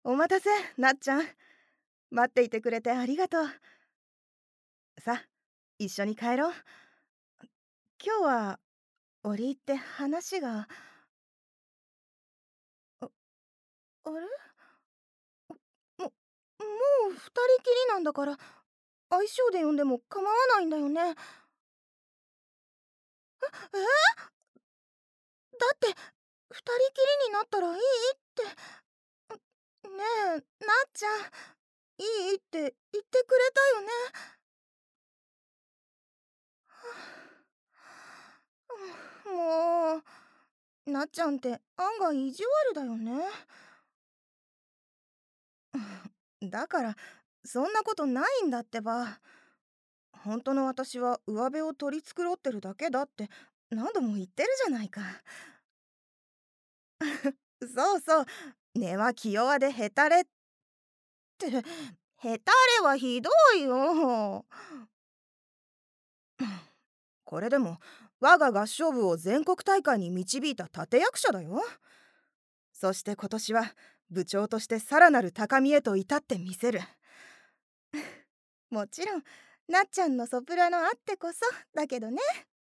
お待たせ、なっちゃん。待っていてくれてありがとう。さ、一緒に帰ろう。今日は折り入って話が。あ、あれもう二人きりなんだから、相性で呼んでも構わないんだよね。だって二人きりになったらいいって。ねえ、なっちゃん、いいって言ってくれたよね。もう、なっちゃんって案外意地悪だよね。だから、そんなことないんだってば。本当の私は上辺を取り繕ってるだけだって何度も言ってるじゃないか。そうそう、根は気弱でヘタレって、ヘタレはひどいよ。これでも我が合唱部を全国大会に導いた立役者だよ。そして今年は部長としてさらなる高みへと至ってみせる。もちろんなっちゃんのソプラノあってこそだけどね。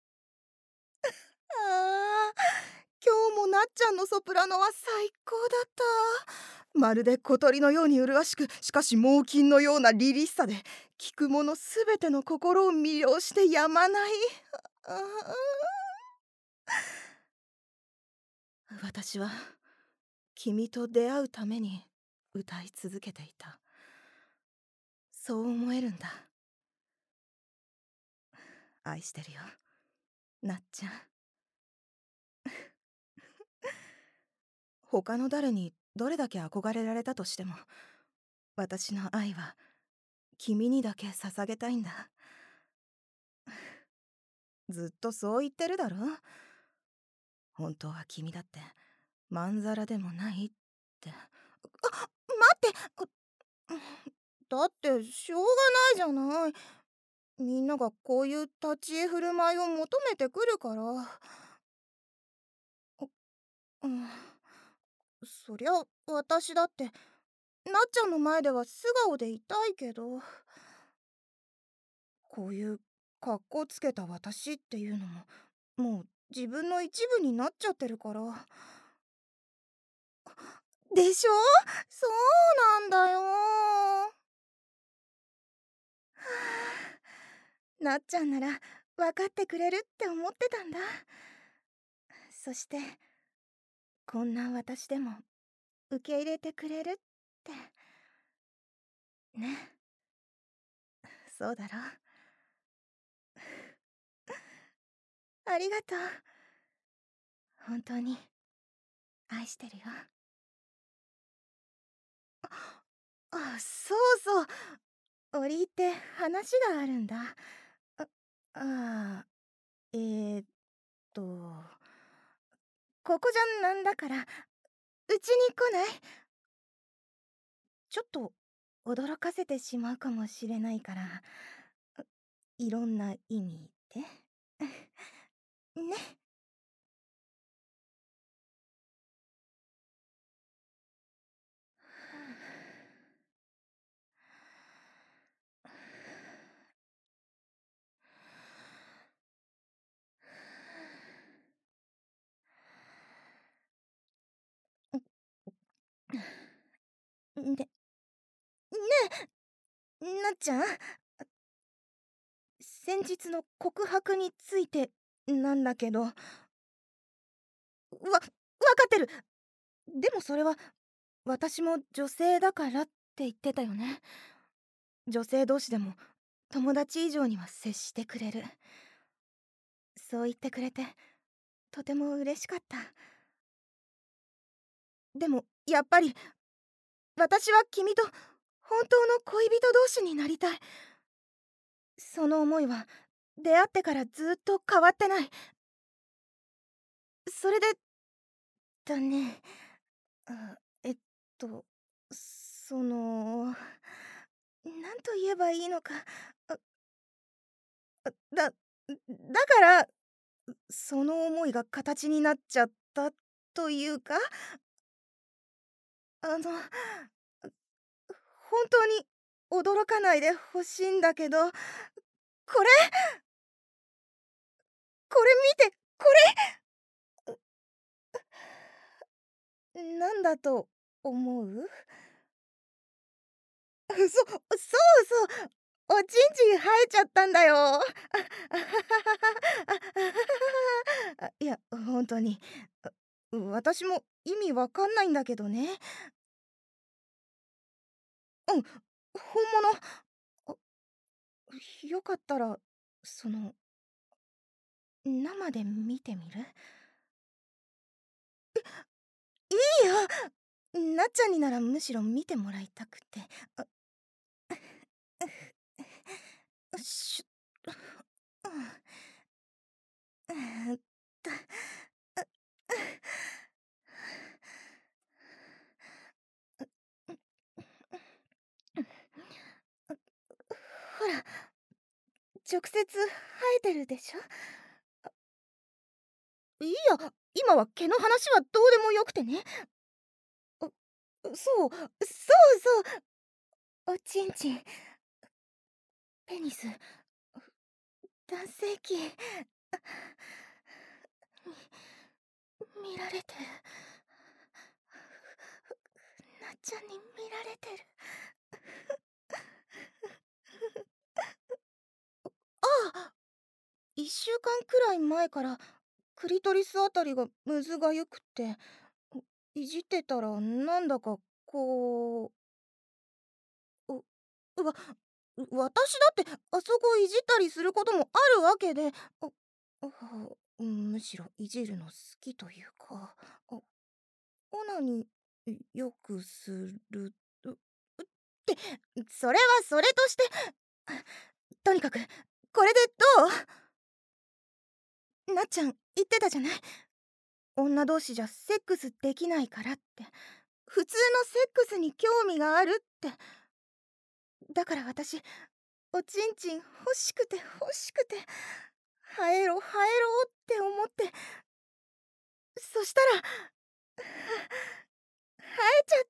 あ今日もなっちゃんのソプラノは最高だった。まるで小鳥のように麗しく、しかし猛禽のような凛々しさで聞く者すべての心を魅了してやまない。あ私は君と出会うために歌い続けていた。そう思えるんだ。愛してるよ、なっちゃん。他の誰にどれだけ憧れられたとしても、私の愛は君にだけ捧げたいんだ。ずっとそう言ってるだろ。本当は君だってまんざらでもないって。待って。だってしょうがないじゃない。みんながこういう立ち居振る舞いを求めてくるから。うん、そりゃ私だってなっちゃんの前では素顔でいたいけど、こういう格好つけた私っていうのももう自分の一部になっちゃってるから。でしょ。そうなんだよ。なっちゃんなら分かってくれるって思ってたんだ。そしてこんな私でも受け入れてくれるってね。そうだろ。ありがとう。本当に愛してるよ。そうそう、折り入って話があるんだ。ああーーとここじゃなんだからうちに来ない？ちょっと驚かせてしまうかもしれないから、いろんな意味でね。で、なっちゃん、先日の告白についてなんだけど、わかってる。でもそれは私も女性だからって言ってたよね。女性同士でも友達以上には接してくれる。そう言ってくれてとても嬉しかった。でもやっぱり私は君と本当の恋人同士になりたい。その思いは出会ってからずっと変わってない。それでだね。あえっとなんと言えばいいのか。あだからその思いが形になっちゃったというか、あの本当に驚かないでほしいんだけど、これ、これ見て、これ、なんだと思う？そうそう、おちんちん生えちゃったんだよ。いや、本当に。私も意味わかんないんだけどね。うん、本物。あ、よかったら、その、生で見てみる？いいよ。なっちゃんにならむしろ見てもらいたくて。あ、しゅうん、と、ほら、直接生えてるでしょ。いいや、今は毛の話はどうでもよくてね。うそう、おちんちん、ペニス、男性器、見られてる。なっちゃんに見られてる。ああ、1週間くらい前からクリトリスあたりがむずがゆくて、いじってたらなんだかこう、わ私だってあそこいじったりすることもあるわけで、むしろいじるの好きというか、オナによくするってそれはそれとして、とにかくこれでどう？なっちゃん言ってたじゃない、女同士じゃセックスできないからって。普通のセックスに興味があるって。だから私、おちんちん欲しくて欲しくて、生えろ生えろって思って、そしたら生えちゃった。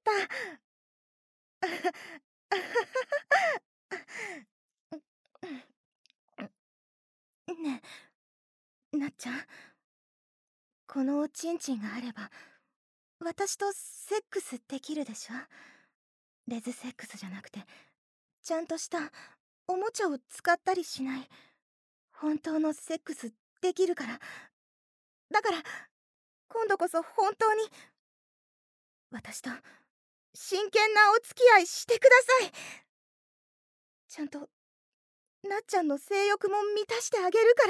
ねえ、なっちゃん、このおちんちんがあれば私とセックスできるでしょ。レズセックスじゃなくて、ちゃんとしたおもちゃを使ったりしない本当のセックスできるから。だから今度こそ本当に私と真剣なお付き合いしてください。ちゃんとなっちゃんの性欲も満たしてあげるから。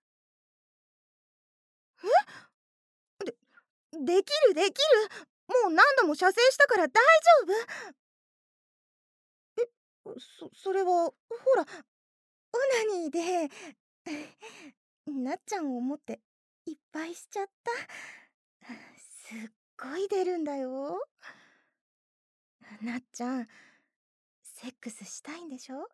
できるできる。もう何度も射精したから大丈夫。それはほら、オナニーでなっちゃんを思っていっぱいしちゃった。すっごい出るんだよ。なっちゃん、セックスしたいんでしょ？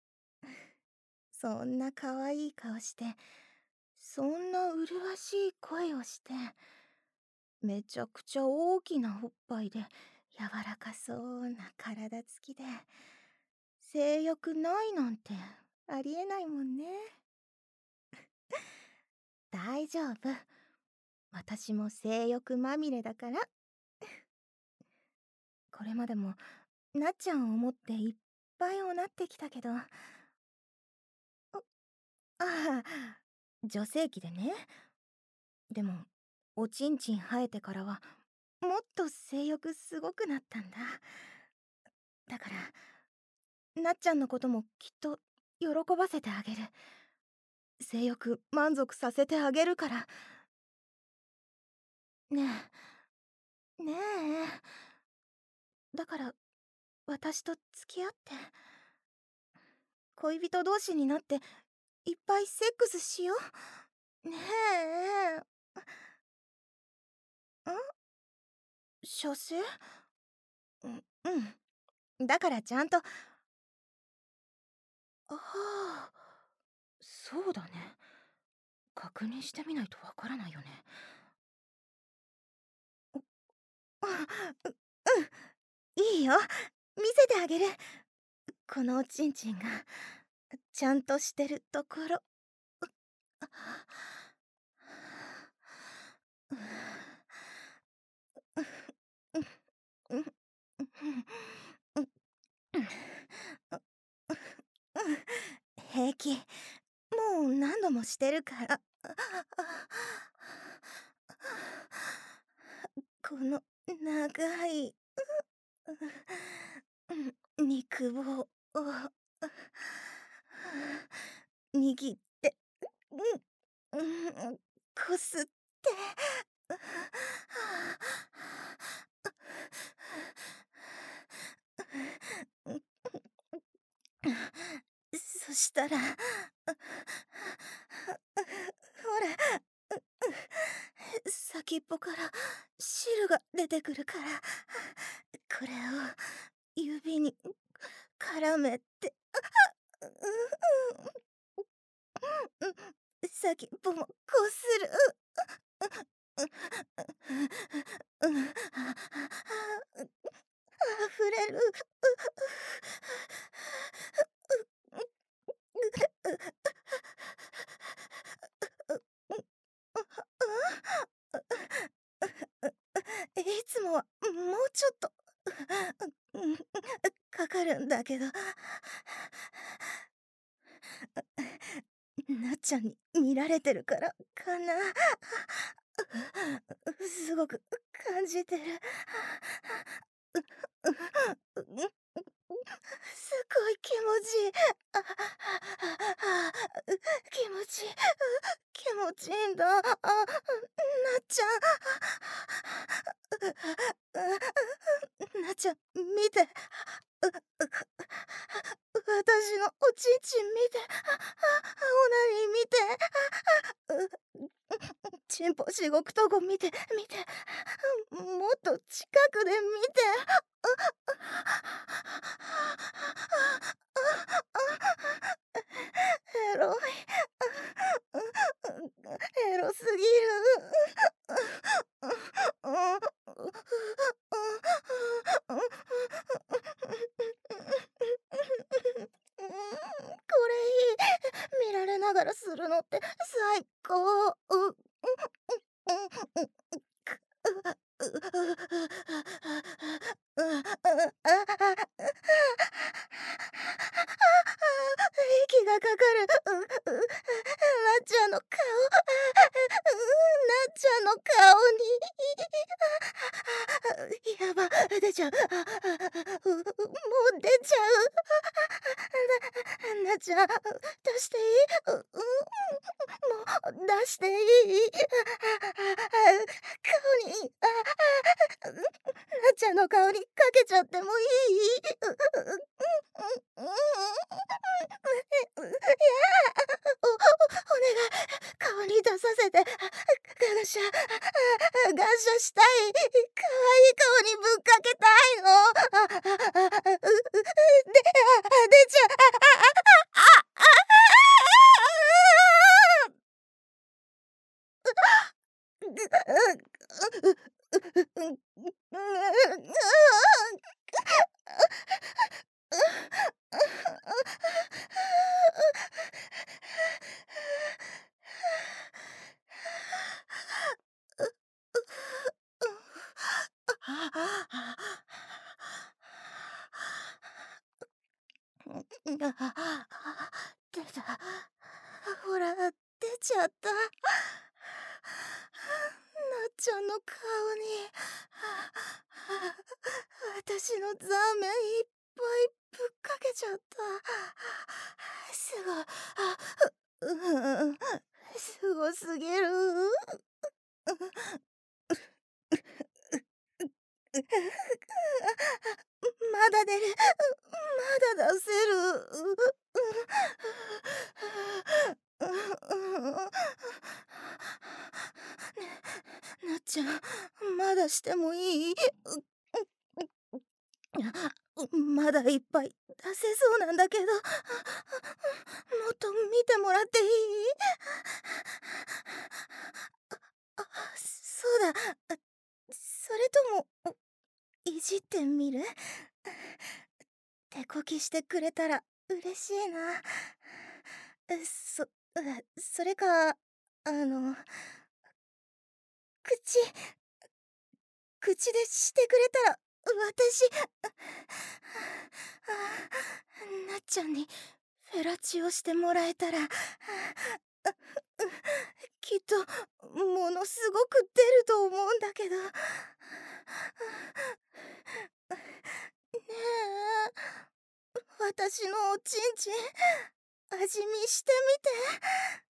そんな可愛い顔して、そんな麗しい声をして、めちゃくちゃ大きなおっぱいで柔らかそうな体つきで、性欲ないなんてありえないもんね。大丈夫。私も性欲まみれだから。これまでもなっちゃんを思っていっぱいおなってきたけど、ああ、女性器でね。でもおちんちん生えてからはもっと性欲すごくなったんだ。だからなっちゃんのこともきっと喜ばせてあげる。性欲満足させてあげるから。ねえ、ねえ。だから私と付き合って、恋人同士になっていっぱいセックスしよう。ねえ。射精？だからちゃんと。ああ、そうだね。確認してみないとわからないよね。あ、うん、いいよ。 見せてあげる。このおちんちんがちゃんとしてるところ。平気。もう何度もしてるから。この長い肉棒を握って、こすってそしたら、ほら、先っぽから汁が出てくるから、これを指に絡めて、先っぽもこする。あふれる。いつもはもうちょっとかかるんだけど、なっちゃんに見られてるからかな。すごく感じてる。すごい気持ちいい。気持ちいい。気持ちいいんだ。なっちゃん。なっちゃん、見て。私のおちんちん見て。オナニー見て。チンポしごくとこ見て、見て。もっと近くで見て。エロい。エロすぎこれいい。見られながらするのって最高。息がかかる。なっちゃんの顔。なっちゃんの顔に。やば、出ちゃう。もう出ちゃう。なっちゃん、出していい？もう出していい？顔に、なっちゃんの顔にかけちゃってもいい？お願い、顔に出させて、感謝、感謝したい、可愛い顔にぶっかけたいの。出ちゃう。出た。ほら、出ちゃった。なっちゃんの顔に私のザーメンいっぱいぶっかけちゃった。すごい。すごすぎる。まだ出る。まだ出せる。なっちゃん、まだしてもいい？まだいっぱい出せそうなんだけど、もっと見てもらっていい？そうだ。それとも、いじってみる？ 手こきしてくれたら嬉しいな。そ、それか、口、口でしてくれたら、私、なっちゃんにフェラチオしてもらえたら、きっと、ものすごく出ると思うんだけど。ねえ、私のおちんちん、味見してみて。